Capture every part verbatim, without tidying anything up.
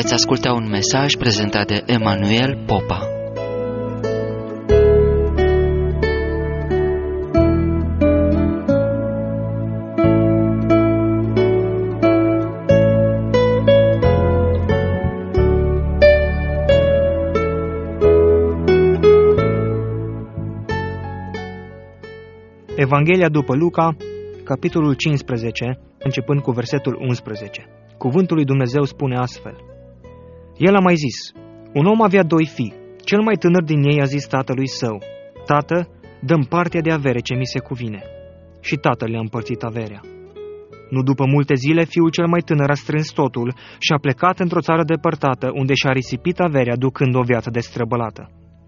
Veți asculta un mesaj prezentat de Emanuel Popa. Evanghelia după Luca, capitolul cincisprezece, începând cu versetul unsprezece. Cuvântul lui Dumnezeu spune astfel: El a mai zis, un om avea doi fii. Cel mai tânăr din ei a zis tatălui său: Tată, dă-mi partea de avere ce mi se cuvine. Și tatăl le-a împărțit averea. Nu după multe zile, fiul cel mai tânăr a strâns totul și a plecat într-o țară depărtată, unde și-a risipit averea, ducând o viață destrăbălată.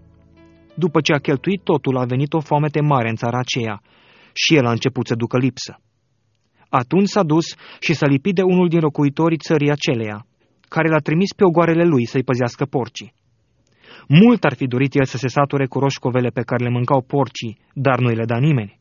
După ce a cheltuit totul, a venit o foamete mare în țara aceea și el a început să ducă lipsă. Atunci s-a dus și s-a lipit de unul din locuitorii țării aceleia, care l-a trimis pe ogoarele lui să-i păzească porcii. Mult ar fi dorit el să se sature cu roșcovele pe care le mâncau porcii, dar nu îi le da nimeni.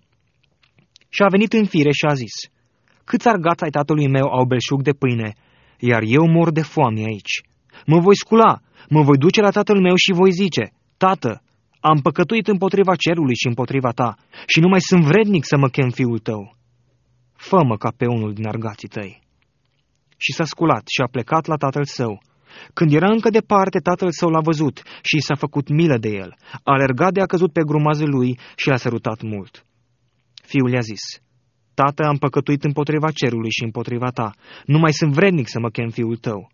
Și a venit în fire și a zis: Câți argați ai tatălui meu au belșug de pâine, iar eu mor de foame aici. Mă voi scula, mă voi duce la tatăl meu și voi zice: Tată, am păcătuit împotriva cerului și împotriva ta și nu mai sunt vrednic să mă chem fiul tău. Fă-mă ca pe unul din argații tăi. Și s-a sculat și a plecat la tatăl său. Când era încă departe, tatăl său l-a văzut și i s-a făcut milă de el. A alergat de a căzut pe grumazul lui și l-a sărutat mult. Fiul i-a zis: Tată, am păcătuit împotriva cerului și împotriva ta. Nu mai sunt vrednic să mă chem fiul tău.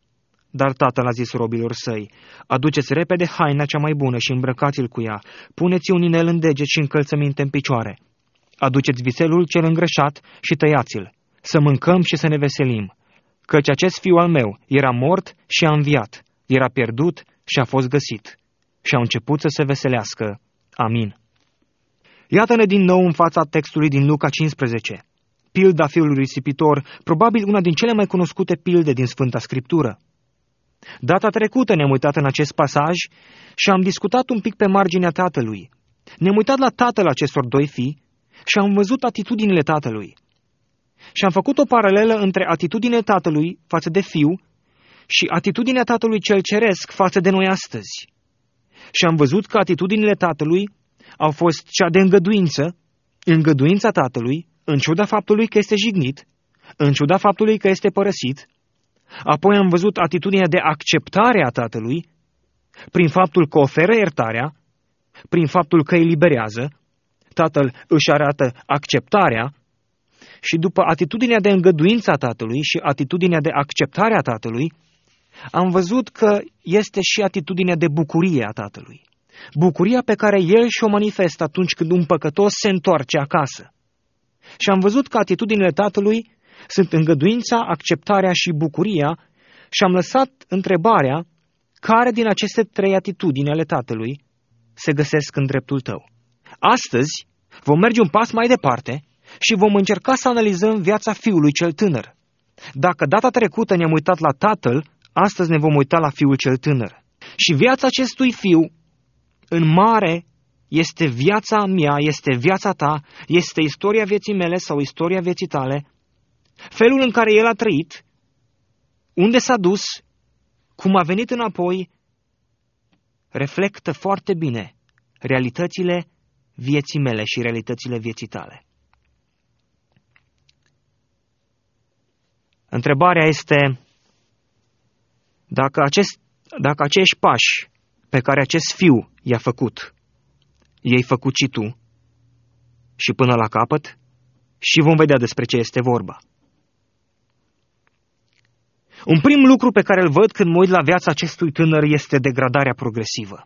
Dar tatăl a zis robilor săi: Aduceți repede haina cea mai bună și îmbrăcați-l cu ea, puneți un inel în deget și încălțăminte în picioare. Aduceți vițelul cel îngrășat și tăiați-l, să mâncăm și să ne veselim, căci acest fiu al meu era mort și a înviat, era pierdut și a fost găsit. Și au început să se veselească. Amin. Iată-ne din nou în fața textului din Luca cincisprezece. Pilda fiului risipitor, probabil una din cele mai cunoscute pilde din Sfânta Scriptură. Data trecută ne-am uitat în acest pasaj și am discutat un pic pe marginea tatălui. Ne-am uitat la tatăl acestor doi fii și am văzut atitudinile tatălui. Și am făcut o paralelă între atitudinea tatălui față de fiu și atitudinea tatălui cel ceresc față de noi astăzi. Și am văzut că atitudinile tatălui au fost cea de îngăduință, îngăduința tatălui, în ciuda faptului că este jignit, în ciuda faptului că este părăsit. Apoi am văzut atitudinea de acceptare a tatălui, prin faptul că oferă iertarea, prin faptul că îi eliberează. Tatăl își arată acceptarea. Și după atitudinea de îngăduință a tatălui și atitudinea de acceptare a tatălui, am văzut că este și atitudinea de bucurie a tatălui. Bucuria pe care el și-o manifestă atunci când un păcătos se întoarce acasă. Și am văzut că atitudinile tatălui sunt îngăduința, acceptarea și bucuria și am lăsat întrebarea: care din aceste trei atitudini ale tatălui se găsesc în dreptul tău? Astăzi vom merge un pas mai departe și vom încerca să analizăm viața fiului cel tânăr. Dacă data trecută ne-am uitat la tatăl, astăzi ne vom uita la fiul cel tânăr. Și viața acestui fiu, în mare, este viața mea, este viața ta, este istoria vieții mele sau istoria vieții tale. Felul în care el a trăit, unde s-a dus, cum a venit înapoi, reflectă foarte bine realitățile vieții mele și realitățile vieții tale. Întrebarea este dacă, acest, dacă acești pași pe care acest fiu i-a făcut, i-ai făcut și tu, și până la capăt, și vom vedea despre ce este vorba. Un prim lucru pe care îl văd când mă uit la viața acestui tânăr este degradarea progresivă.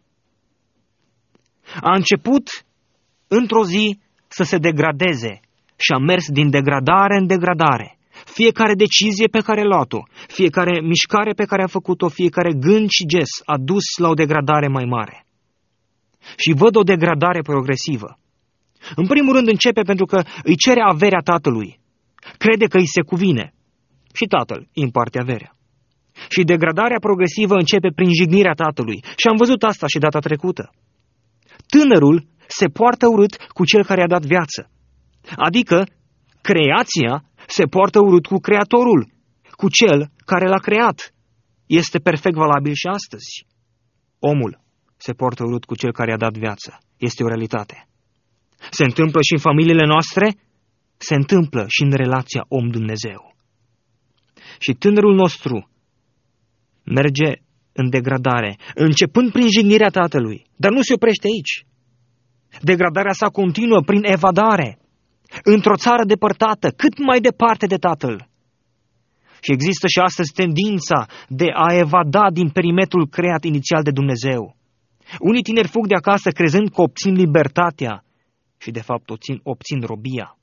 A început într-o zi să se degradeze și a mers din degradare în degradare. Fiecare decizie pe care a luat-o, fiecare mișcare pe care a făcut-o, fiecare gând și gest a dus la o degradare mai mare. Și văd o degradare progresivă. În primul rând începe pentru că îi cere averea tatălui. Crede că îi se cuvine. Și tatăl îi împarte averea. Și degradarea progresivă începe prin jignirea tatălui. Și am văzut asta și data trecută. Tânărul se poartă urât cu cel care a dat viață. Adică creația se poartă urât cu Creatorul, cu cel care l-a creat. este perfect valabil și astăzi. Omul se poartă urât cu cel care a dat viață. Este o realitate. Se întâmplă și în familiile noastre, se întâmplă și în relația om-Dumnezeu. Și tânărul nostru merge în degradare, începând prin jignirea tatălui, dar nu se oprește aici. Degradarea sa continuă prin evadare, într-o țară depărtată, cât mai departe de tatăl. Și există și astăzi tendința de a evada din perimetrul creat inițial de Dumnezeu. Unii tineri fug de acasă crezând că obțin libertatea și de fapt obțin, obțin robia.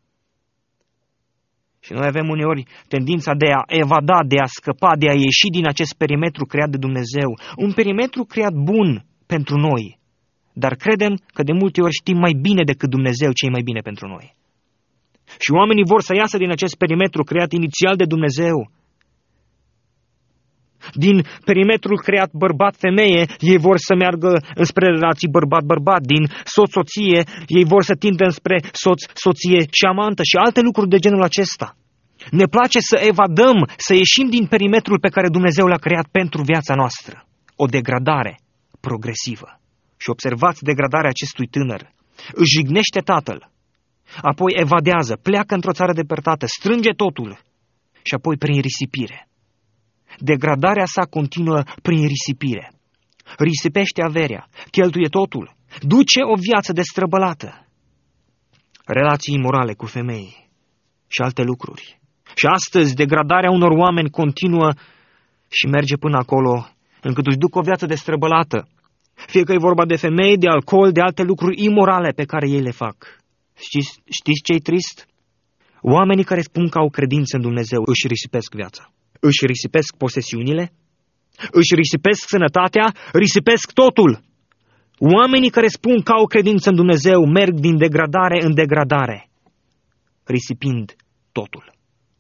Și noi avem uneori tendința de a evada, de a scăpa, de a ieși din acest perimetru creat de Dumnezeu. Un perimetru creat bun pentru noi, dar credem că de multe ori știm mai bine decât Dumnezeu ce e mai bine pentru noi. Și oamenii vor să iasă din acest perimetru creat inițial de Dumnezeu. Din perimetrul creat bărbat-femeie, ei vor să meargă înspre relații bărbat-bărbat. Din soț-soție, ei vor să tindă înspre soț-soție și amantă și alte lucruri de genul acesta. Ne place să evadăm, să ieșim din perimetrul pe care Dumnezeu l-a creat pentru viața noastră. O degradare progresivă. Și observați degradarea acestui tânăr. Își jignește tatăl, apoi evadează, pleacă într-o țară depărtată, strânge totul și apoi prin risipire. Degradarea sa continuă prin risipire. Risipește averea, cheltuie totul, duce o viață destrăbălată. Relații imorale cu femei și alte lucruri. Și astăzi degradarea unor oameni continuă și merge până acolo încât își duc o viață destrăbălată. Fie că e vorba de femei, de alcool, de alte lucruri imorale pe care ei le fac. Știți, știți ce-i trist? Oamenii care spun că au credință în Dumnezeu își risipesc viața. Își risipesc posesiunile, își risipesc sănătatea, risipesc totul. Oamenii care spun că au credință în Dumnezeu merg din degradare în degradare, risipind totul.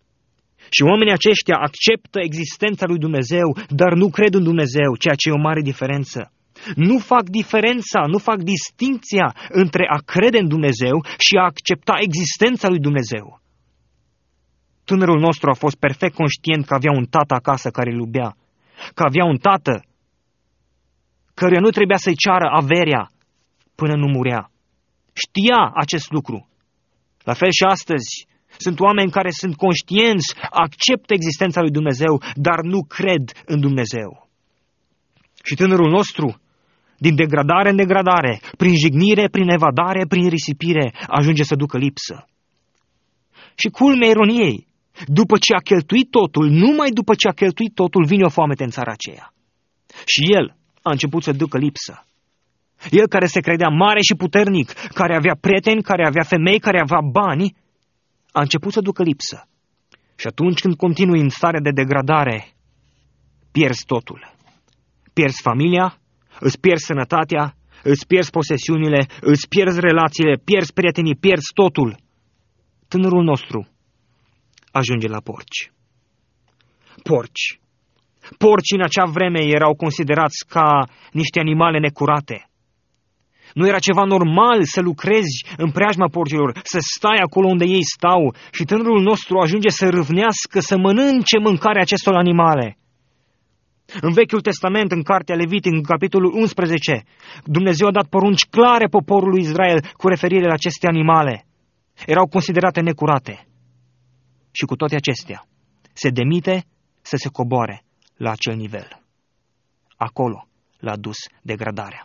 Și oamenii aceștia acceptă existența lui Dumnezeu, dar nu cred în Dumnezeu, ceea ce e o mare diferență. Nu fac diferența, nu fac distincția între a crede în Dumnezeu și a accepta existența lui Dumnezeu. Tânărul nostru a fost perfect conștient că avea un tată acasă care îl iubea, că avea un tată căruia nu trebuia să-i ceară averea până nu murea. Știa acest lucru. La fel și astăzi, sunt oameni care sunt conștienți, acceptă existența lui Dumnezeu, dar nu cred în Dumnezeu. Și tânărul nostru, din degradare în degradare, prin jignire, prin evadare, prin risipire, ajunge să ducă lipsă. Și culmea ironiei, după ce a cheltuit totul, numai după ce a cheltuit totul, vine o foamete în țara aceea. Și el a început să ducă lipsă. El care se credea mare și puternic, care avea prieteni, care avea femei, care avea bani, a început să ducă lipsă. Și atunci când continui în stare de degradare, pierzi totul. Pierzi familia, îți pierzi sănătatea, îți pierzi posesiunile, îți pierzi relațiile, pierzi prietenii, pierzi totul. Tânărul nostru ajunge la porci. Porci. Porci în acea vreme erau considerați ca niște animale necurate. Nu era ceva normal să lucrezi în preajma porcilor, să stai acolo unde ei stau și tânărul nostru ajunge să râvnească, să mănânce mâncarea acestor animale. În Vechiul Testament, în Cartea Levitic, în capitolul unsprezece, Dumnezeu a dat porunci clare poporului Israel cu referire la aceste animale. Erau considerate necurate. Și cu toate acestea, se demite să se coboare la acel nivel. Acolo l-a dus degradarea.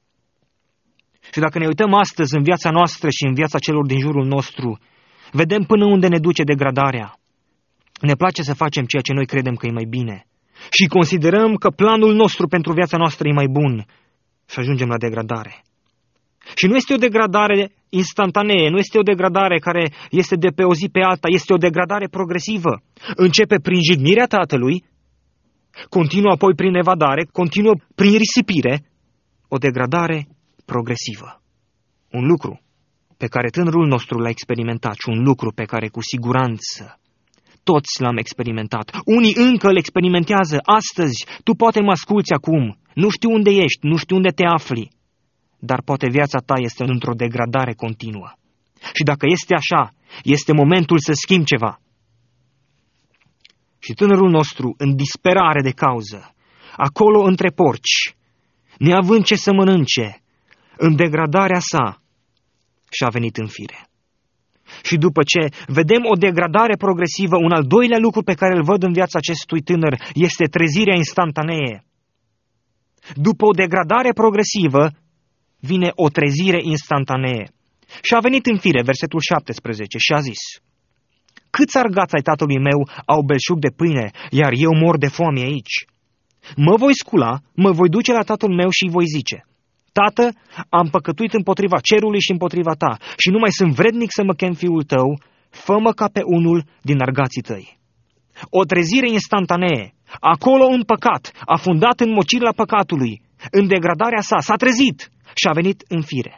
Și dacă ne uităm astăzi în viața noastră și în viața celor din jurul nostru, vedem până unde ne duce degradarea. Ne place să facem ceea ce noi credem că e mai bine și considerăm că planul nostru pentru viața noastră e mai bun și ajungem la degradare. Și nu este o degradare instantanee, nu este o degradare care este de pe o zi pe alta, este o degradare progresivă. Începe prin jignirea tatălui, continuă apoi prin evadare, continuă prin risipire, o degradare progresivă. Un lucru pe care tânărul nostru l-a experimentat și un lucru pe care cu siguranță toți l-am experimentat. Unii încă îl experimentează astăzi. Tu poate mă asculți acum. Nu știu unde ești, nu știu unde te afli. Dar poate viața ta este într-o degradare continuă. Și dacă este așa, este momentul să schimbi ceva. Și tânărul nostru, în disperare de cauză, acolo între porci, neavând ce să mănânce, în degradarea sa, și-a venit în fire. Și după ce vedem o degradare progresivă, un al doilea lucru pe care îl văd în viața acestui tânăr este trezirea instantanee. După o degradare progresivă, vine o trezire instantanee. Și a venit în fire, versetul șaptesprezece, și a zis: câți argați ai tatălui meu au belșug de pâine, iar eu mor de foame aici? Mă voi scula, mă voi duce la tatăl meu și îi voi zice: Tată, am păcătuit împotriva cerului și împotriva ta și nu mai sunt vrednic să mă chem fiul tău, fă-mă ca pe unul din argații tăi. O trezire instantanee, acolo în păcat, afundat în mocirla păcatului, în degradarea sa, s-a trezit și a venit în fire.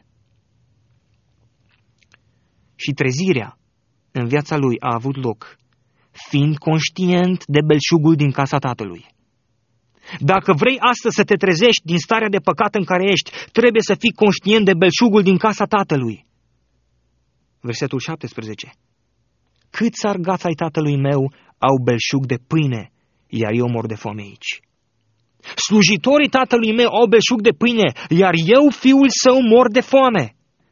Și trezirea în viața lui a avut loc, fiind conștient de belșugul din casa tatălui. Dacă vrei astăzi să te trezești din starea de păcat în care ești, trebuie să fii conștient de belșugul din casa tatălui. Versetul șaptesprezece. Câți argați ai tatălui meu au belșug de pâine, iar eu mor de foame aici. Slujitorii tatălui meu au belșug de pâine, iar eu, fiul său, mor de foame.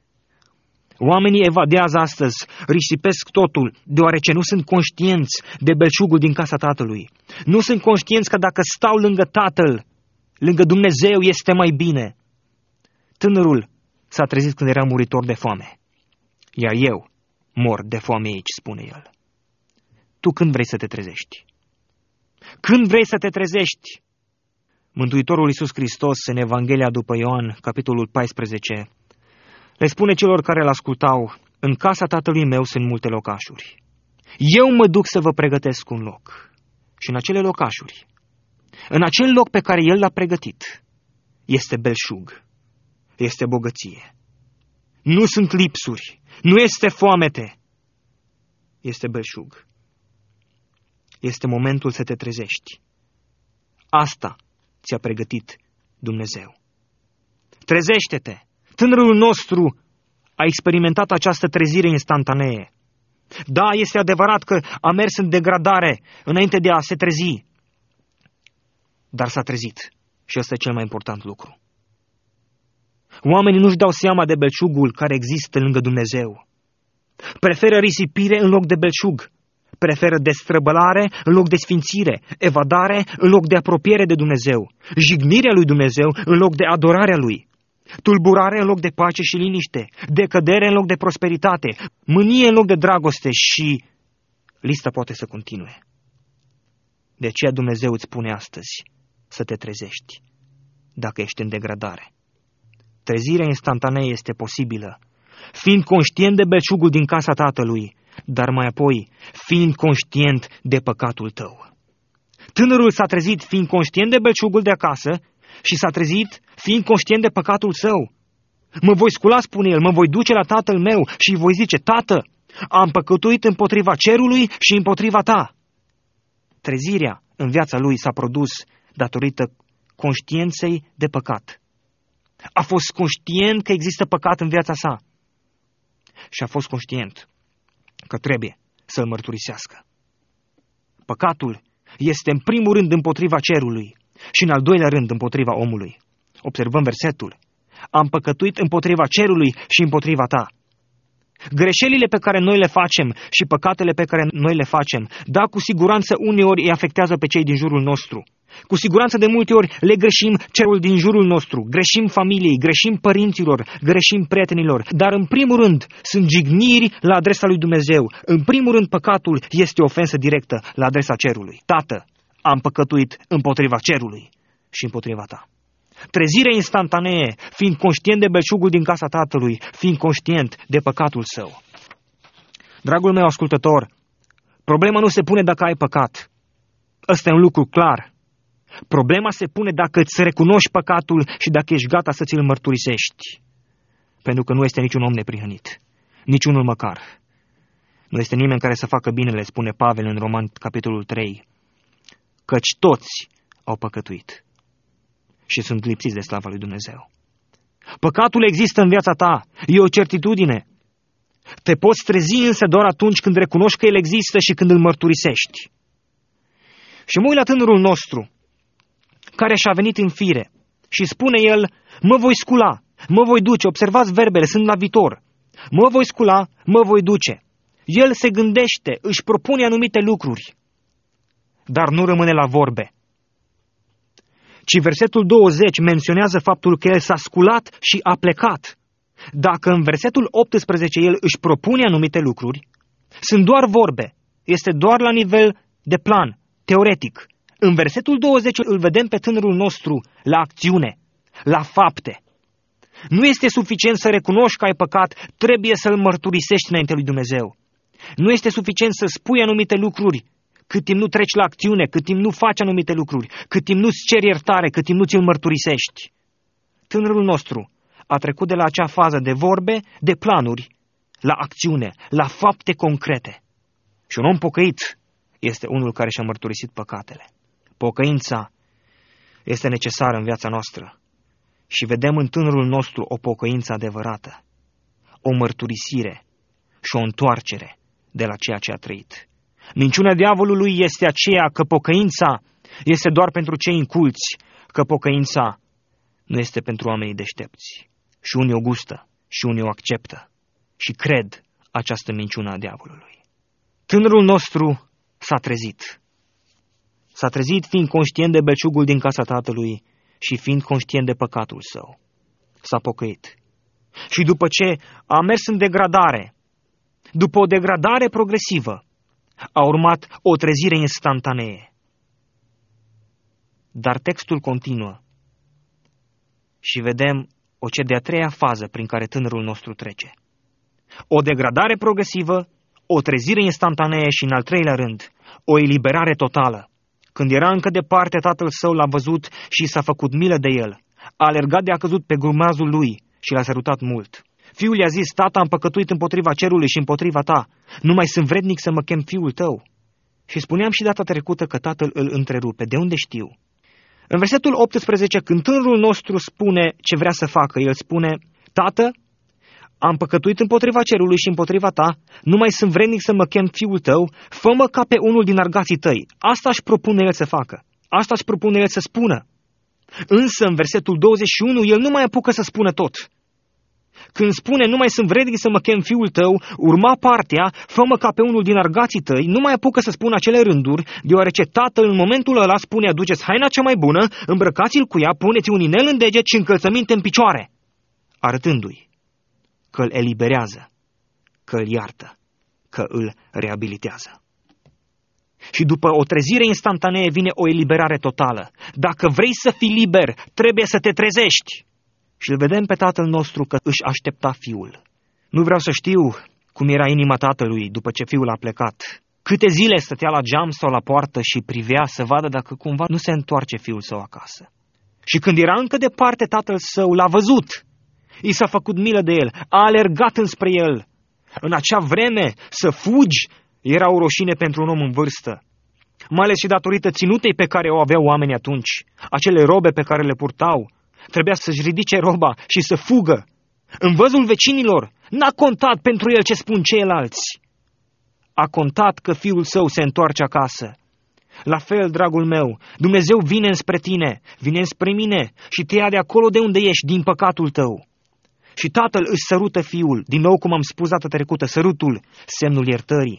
Oamenii evadează astăzi, risipesc totul, deoarece nu sunt conștienți de belșugul din casa tatălui. Nu sunt conștienți că dacă stau lângă tatăl, lângă Dumnezeu, este mai bine. Tânărul s-a trezit când era muritor de foame, iar eu mor de foame aici, spune el. Tu când vrei să te trezești? Când vrei să te trezești? Mântuitorul Iisus Hristos, în Evanghelia după Ioan, capitolul paisprezece, le spune celor care îl ascultau: în casa tatălui meu sunt multe locașuri. Eu mă duc să vă pregătesc un loc. Și în acele locașuri, în acel loc pe care el l-a pregătit, este belșug, este bogăție. Nu sunt lipsuri, nu este foamete, este belșug. Este momentul să te trezești. Asta ți-a pregătit Dumnezeu. Trezește-te! Tânărul nostru a experimentat această trezire instantanee. Da, este adevărat că a mers în degradare înainte de a se trezi, dar s-a trezit și ăsta e cel mai important lucru. Oamenii nu-și dau seama de belșugul care există lângă Dumnezeu. Preferă risipire în loc de belșug. Preferă destrăbălare în loc de sfințire, evadare în loc de apropiere de Dumnezeu, jignirea lui Dumnezeu în loc de adorarea lui, tulburare în loc de pace și liniște, decădere în loc de prosperitate, mânie în loc de dragoste și lista poate să continue. De aceea Dumnezeu îți spune astăzi să te trezești dacă ești în degradare. Trezirea instantanee este posibilă, fiind conștient de belșugul din casa Tatălui, dar mai apoi fiind conștient de păcatul tău. Tânărul s-a trezit fiind conștient de belșugul de acasă și s-a trezit fiind conștient de păcatul său. Mă voi scula, spune el, mă voi duce la tatăl meu și îi voi zice: Tată, am păcătuit împotriva cerului și împotriva ta. Trezirea în viața lui s-a produs datorită conștiinței de păcat. A fost conștient că există păcat în viața sa și a fost conștient că trebuie să-l mărturisească. Păcatul este în primul rând împotriva cerului și în al doilea rând împotriva omului. Observăm versetul: am păcătuit împotriva cerului și împotriva ta. Greșelile pe care noi le facem și păcatele pe care noi le facem, da, cu siguranță uneori îi afectează pe cei din jurul nostru. Cu siguranță de multe ori le greșim celor din jurul nostru, greșim familiei, greșim părinților, greșim prietenilor, dar în primul rând sunt jigniri la adresa lui Dumnezeu. În primul rând păcatul este o ofensă directă la adresa cerului. Tată, am păcătuit împotriva cerului și împotriva ta. Trezirea instantanee, fiind conștient de belșugul din casa tatălui, fiind conștient de păcatul său. Dragul meu ascultător, problema nu se pune dacă ai păcat. Ăsta e un lucru clar. Problema se pune dacă îți recunoști păcatul și dacă ești gata să ți-l mărturisești. Pentru că nu este niciun om neprihănit, niciunul măcar. Nu este nimeni care să facă binele, spune Pavel în Roman, capitolul trei. Căci toți au păcătuit și sunt lipsiți de slava lui Dumnezeu. Păcatul există în viața ta, e o certitudine. Te poți trezi însă doar atunci când recunoști că el există și când îl mărturisești. Și mă uit la tânărul nostru. care și-a venit în fire. Și spune el, mă voi scula, mă voi duce, observați verbele, sunt la viitor. Mă voi scula, mă voi duce. El se gândește, își propune anumite lucruri, dar nu rămâne la vorbe. Ci versetul douăzeci menționează faptul că el s-a sculat și a plecat. Dacă în versetul optsprezece el își propune anumite lucruri, sunt doar vorbe, este doar la nivel de plan, teoretic. În versetul douăzeci îl vedem pe tânărul nostru la acțiune, la fapte. Nu este suficient să recunoști că ai păcat, trebuie să-l mărturisești înainte lui Dumnezeu. Nu este suficient să spui anumite lucruri, cât timp nu treci la acțiune, cât timp nu faci anumite lucruri, cât timp nu-ți ceri iertare, cât timp nu ți-l mărturisești. Tânărul nostru a trecut de la acea fază de vorbe, de planuri, la acțiune, la fapte concrete. Și un om pocăit este unul care și-a mărturisit păcatele. Pocăința este necesară în viața noastră și vedem în tânărul nostru o pocăință adevărată, o mărturisire și o întoarcere de la ceea ce a trăit. Minciuna diavolului este aceea că pocăința este doar pentru cei inculți, că pocăința nu este pentru oamenii deștepți. Și unii o gustă și unii o acceptă și cred această minciună a diavolului. Tânărul nostru s-a trezit. S-a trezit fiind conștient de belșugul din casa tatălui și fiind conștient de păcatul său. S-a pocăit. Și după ce a mers în degradare, după o degradare progresivă, a urmat o trezire instantanee. Dar textul continuă și vedem o cea de-a treia fază prin care tânărul nostru trece. O degradare progresivă, o trezire instantanee și, în al treilea rând, o eliberare totală. Când era încă departe, tatăl său l-a văzut și s-a făcut milă de el. A alergat de a căzut pe grumazul lui și l-a sărutat mult. Fiul i-a zis, tata, am păcătuit împotriva cerului și împotriva ta. Nu mai sunt vrednic să mă chem fiul tău. Și spuneam și data trecută că tatăl îl întrerupe. De unde știu? În versetul optsprezece, când tânărul nostru spune ce vrea să facă, el spune, tată, am păcătuit împotriva cerului și împotriva ta, nu mai sunt vrednic să mă chem fiul tău, fă-mă ca pe unul din argații tăi. Asta își propune el să facă. Asta își propune el să spună. Însă, în versetul douăzeci și unu, el nu mai apucă să spună tot. Când spune, nu mai sunt vrednic să mă chem fiul tău, urma partea, fă-mă ca pe unul din argații tăi, nu mai apucă să spună acele rânduri, deoarece tatăl în momentul ăla spune, aduceți haina cea mai bună, îmbrăcați-l cu ea, puneți un inel în deget și încălțăminte în picioare, arătându-i că îl eliberează, că îl iartă, că îl reabilitează. Și după o trezire instantanee vine o eliberare totală. Dacă vrei să fii liber, trebuie să te trezești. Și îl vedem pe tatăl nostru că își aștepta fiul. Nu vreau să știu cum era inima tatălui după ce fiul a plecat. Câte zile stătea la geam sau la poartă și privea să vadă dacă cumva nu se întoarce fiul său acasă. Și când era încă departe, tatăl său l-a văzut. I s-a făcut milă de el, a alergat înspre el. În acea vreme să fugi era o rușine pentru un om în vârstă. Mai ales și datorită ținutei pe care o aveau oamenii atunci, acele robe pe care le purtau. Trebuia să-și ridice roba și să fugă. În văzul vecinilor n-a contat pentru el ce spun ceilalți. A contat că fiul său se întoarce acasă. La fel, dragul meu, Dumnezeu vine înspre tine, vine înspre mine și te ia de acolo de unde ești, din păcatul tău. Și tatăl își sărută fiul, din nou cum am spus data trecută, sărutul, semnul iertării.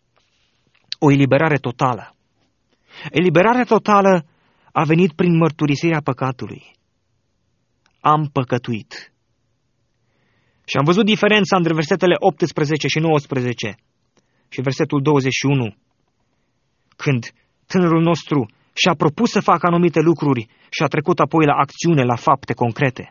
O eliberare totală. Eliberarea totală a venit prin mărturisirea păcatului. Am păcătuit. Și am văzut diferența între versetele optsprezece și nouăsprezece și versetul douăzeci și unu, când tânărul nostru și-a propus să facă anumite lucruri și a trecut apoi la acțiune, la fapte concrete.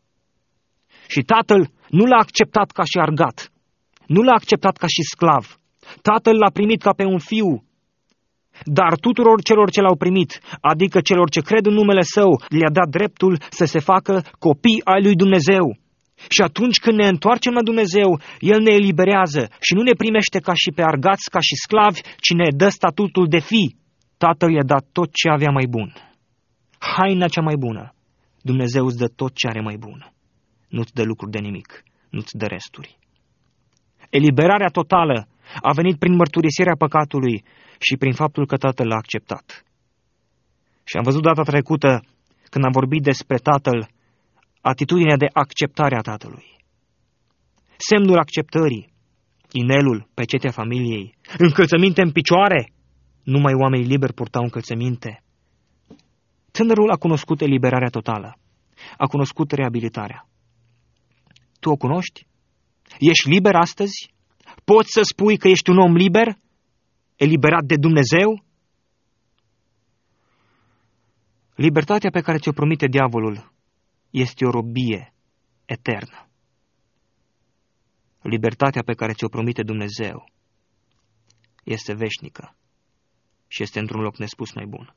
Și tatăl nu l-a acceptat ca și argat, nu l-a acceptat ca și sclav. Tatăl l-a primit ca pe un fiu, dar tuturor celor ce l-au primit, adică celor ce cred în numele său, le-a dat dreptul să se facă copii ai lui Dumnezeu. Și atunci când ne întoarcem la Dumnezeu, El ne eliberează și nu ne primește ca și pe argați, ca și sclavi, ci ne dă statutul de fi. Tatăl i-a dat tot ce avea mai bun. Haina cea mai bună. Dumnezeu îți dă tot ce are mai bun. Nu-ți dă lucruri de nimic, nu-ți dă resturi. Eliberarea totală a venit prin mărturisirea păcatului și prin faptul că Tatăl l-a acceptat. Și am văzut data trecută când am vorbit despre Tatăl, atitudinea de acceptare a Tatălui. Semnul acceptării, inelul, pecetea familiei, încălțăminte în picioare, numai oamenii liberi purtau încălțăminte. Tânărul a cunoscut eliberarea totală, a cunoscut reabilitarea. Tu o cunoști? Ești liber astăzi? Poți să spui că ești un om liber? Eliberat de Dumnezeu? Libertatea pe care ți-o promite diavolul este o robie eternă. Libertatea pe care ți-o promite Dumnezeu este veșnică și este într-un loc nespus mai bun.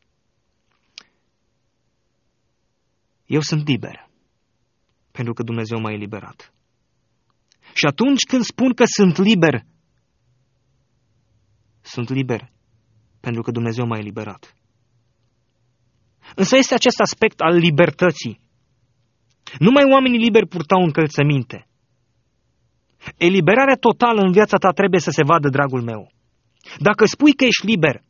Eu sunt liber, pentru că Dumnezeu m-a eliberat. Și atunci când spun că sunt liber, sunt liber, pentru că Dumnezeu m-a eliberat. Însă este acest aspect al libertății. Numai oamenii liberi purtau încălțăminte. Eliberarea totală în viața ta trebuie să se vadă, dragul meu. Dacă spui că ești liber,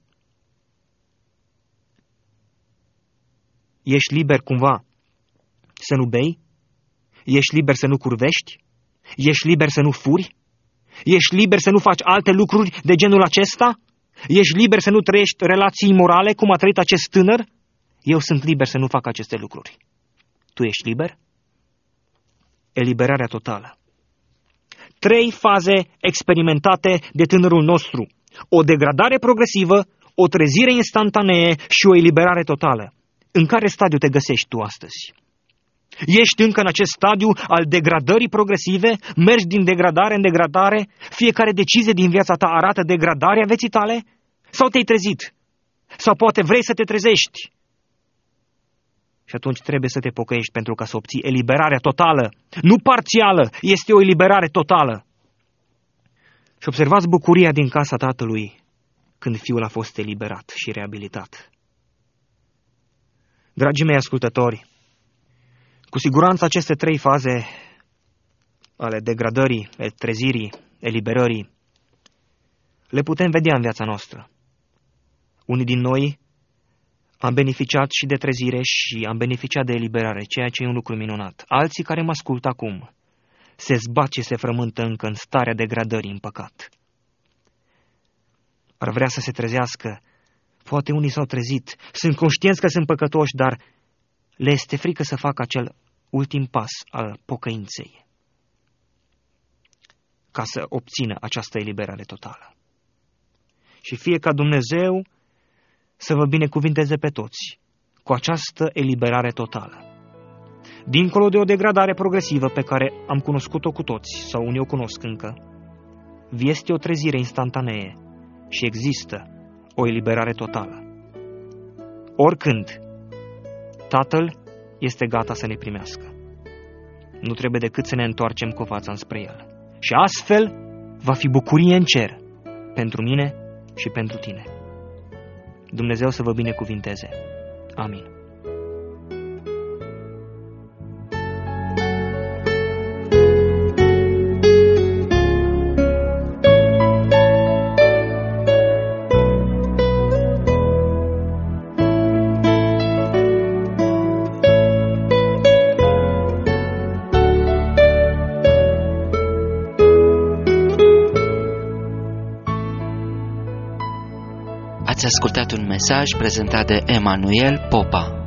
ești liber cumva să nu bei? Ești liber să nu curvești? Ești liber să nu furi? Ești liber să nu faci alte lucruri de genul acesta? Ești liber să nu trăiești relații imorale cum a trăit acest tânăr? Eu sunt liber să nu fac aceste lucruri. Tu ești liber? Eliberarea totală. Trei faze experimentate de tânărul nostru. O degradare progresivă, o trezire instantanee și o eliberare totală. În care stadiu te găsești tu astăzi? Ești încă în acest stadiu al degradării progresive? Mergi din degradare în degradare? Fiecare decizie din viața ta arată degradarea vieții tale? Sau te-ai trezit? Sau poate vrei să te trezești? Și atunci trebuie să te pocăiești pentru ca să obții eliberarea totală. Nu parțială, este o eliberare totală. Și observați bucuria din casa tatălui când fiul a fost eliberat și reabilitat. Dragii mei ascultători, cu siguranță aceste trei faze ale degradării, trezirii, eliberării, le putem vedea în viața noastră. Unii din noi am beneficiat și de trezire și am beneficiat de eliberare, ceea ce e un lucru minunat. Alții care mă ascultă acum se zbat și se frământă încă în starea degradării în păcat. Ar vrea să se trezească. Poate unii s-au trezit, sunt conștienți că sunt păcătoși, dar le este frică să facă acel ultim pas al pocăinței ca să obțină această eliberare totală. Și fie ca Dumnezeu să vă binecuvinteze pe toți cu această eliberare totală. Dincolo de o degradare progresivă pe care am cunoscut-o cu toți, sau unii o cunosc încă, este o trezire instantanee și există o eliberare totală. Oricând, Tatăl este gata să ne primească. Nu trebuie decât să ne întoarcem cu fața înspre El. Și astfel va fi bucurie în cer pentru mine și pentru tine. Dumnezeu să vă binecuvinteze. Amin. Ați ascultat un mesaj prezentat de Emanuel Popa.